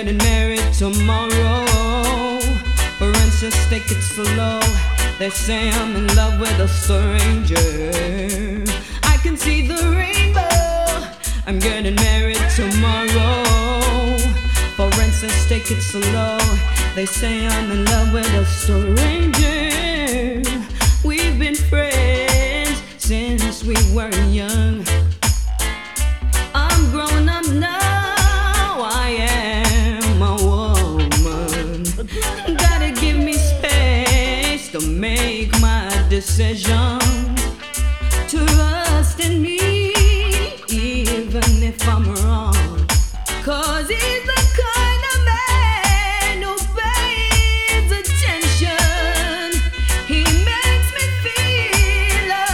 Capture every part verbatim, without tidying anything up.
getting married tomorrow. For instance, take it slow. They say I'm in love with a stranger. I can see the rainbow. I'm getting married tomorrow. For instance, take it slow. They say I'm in love with a stranger. We've been friends since we were young. I'm grown up now. I am a woman. Gotta give me space to make my decision. Trust in me, even if I'm wrong. Cause he's the kind of man who pays attention. He makes me feel a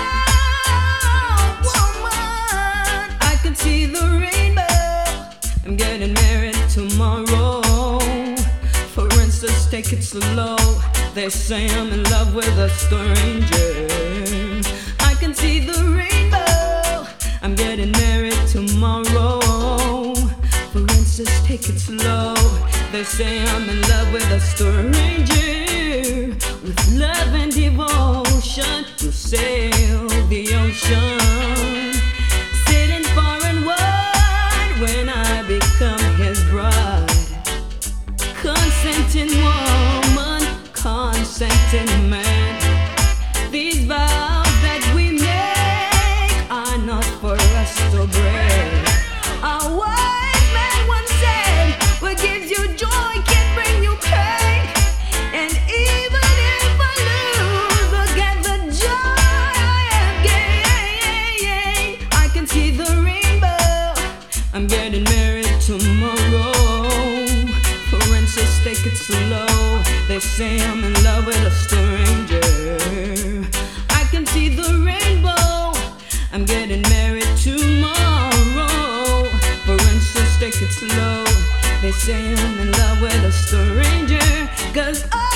woman. I can see the rainbow. I'm getting married tomorrow. For instance, take it slow. They say I'm in love with a stranger. I can see the rainbow. I'm getting married tomorrow. For instance, take it slow. They say I'm in love with a stranger. With love and devotion, we'll sail the ocean. Sitting far and wide when I become his bride. Consenting woman, consenting man. These vows that we make are not for us to break. Our wise man once said, what gives you joy can bring you pain. And even if I lose, look at the joy I am gaining. I can see the rainbow. I'm getting married tomorrow. For instance, take it slow. They say I'm in love with a stranger. I can see the rainbow. I'm getting married tomorrow. For instance, take it slow. They say I'm in love with a stranger. Cause I